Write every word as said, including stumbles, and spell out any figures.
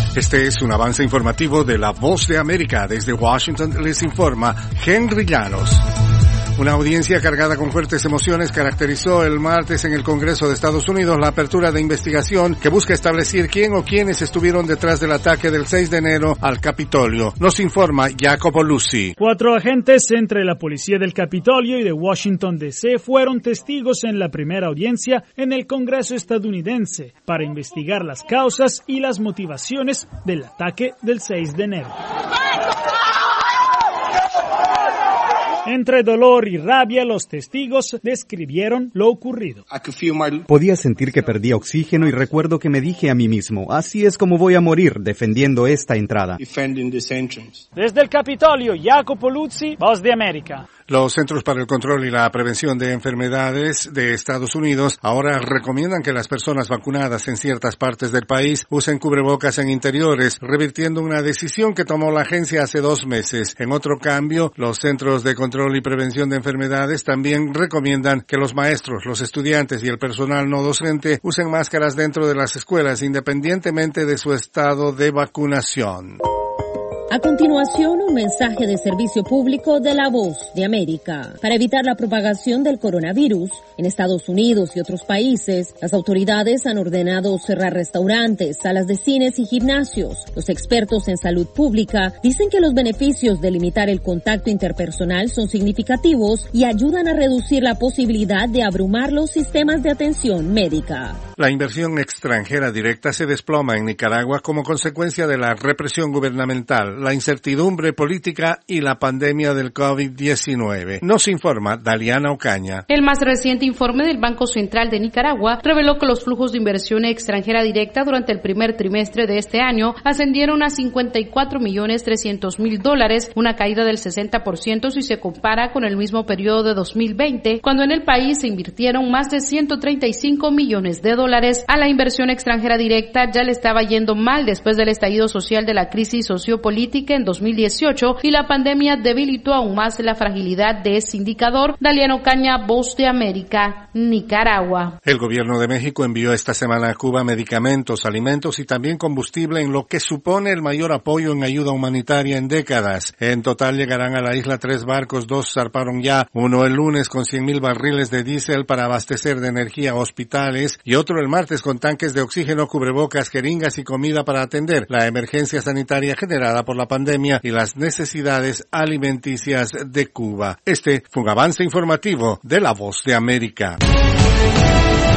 Este es un avance informativo de La Voz de América. Desde Washington les informa Henry Llanos. Una audiencia cargada con fuertes emociones caracterizó el martes en el Congreso de Estados Unidos la apertura de investigación que busca establecer quién o quiénes estuvieron detrás del ataque del seis de enero al Capitolio. Nos informa Jacopo Luzzi. Cuatro agentes entre la policía del Capitolio y de Washington D C fueron testigos en la primera audiencia en el Congreso estadounidense para investigar las causas y las motivaciones del ataque del seis de enero. Entre dolor y rabia, los testigos describieron lo ocurrido. Podía sentir que perdía oxígeno y recuerdo que me dije a mí mismo, así es como voy a morir defendiendo esta entrada. Desde el Capitolio, Jacopo Luzzi, Voz de América. Los Centros para el Control y la Prevención de Enfermedades de Estados Unidos ahora recomiendan que las personas vacunadas en ciertas partes del país usen cubrebocas en interiores, revirtiendo una decisión que tomó la agencia hace dos meses. En otro cambio, los Centros de Control y Prevención de Enfermedades también recomiendan que los maestros, los estudiantes y el personal no docente usen máscaras dentro de las escuelas independientemente de su estado de vacunación. A continuación, un mensaje de servicio público de La Voz de América. Para evitar la propagación del coronavirus en Estados Unidos y otros países, las autoridades han ordenado cerrar restaurantes, salas de cines y gimnasios. Los expertos en salud pública dicen que los beneficios de limitar el contacto interpersonal son significativos y ayudan a reducir la posibilidad de abrumar los sistemas de atención médica. La inversión extranjera directa se desploma en Nicaragua como consecuencia de la represión gubernamental, la incertidumbre política y la pandemia del COVID diecinueve. Nos informa Daliana Ocaña. El más reciente informe del Banco Central de Nicaragua reveló que los flujos de inversión extranjera directa durante el primer trimestre de este año ascendieron a cincuenta y cuatro millones trescientos mil dólares, una caída del sesenta por ciento si se compara con el mismo periodo de dos mil veinte, cuando en el país se invirtieron más de ciento treinta y cinco millones de dólares. A la inversión extranjera directa ya le estaba yendo mal después del estallido social de la crisis sociopolítica en dos mil dieciocho y la pandemia debilitó aún más la fragilidad de ese indicador. Daliano Caña, Voz de América, Nicaragua. El gobierno de México envió esta semana a Cuba medicamentos, alimentos y también combustible, en lo que supone el mayor apoyo en ayuda humanitaria en décadas. En total llegarán a la isla tres barcos, dos zarparon ya, uno el lunes con cien mil barriles de diésel para abastecer de energía hospitales y otro el martes con tanques de oxígeno, cubrebocas, jeringas y comida para atender la emergencia sanitaria generada por la pandemia y las necesidades alimenticias de Cuba. Este fue un avance informativo de La Voz de América.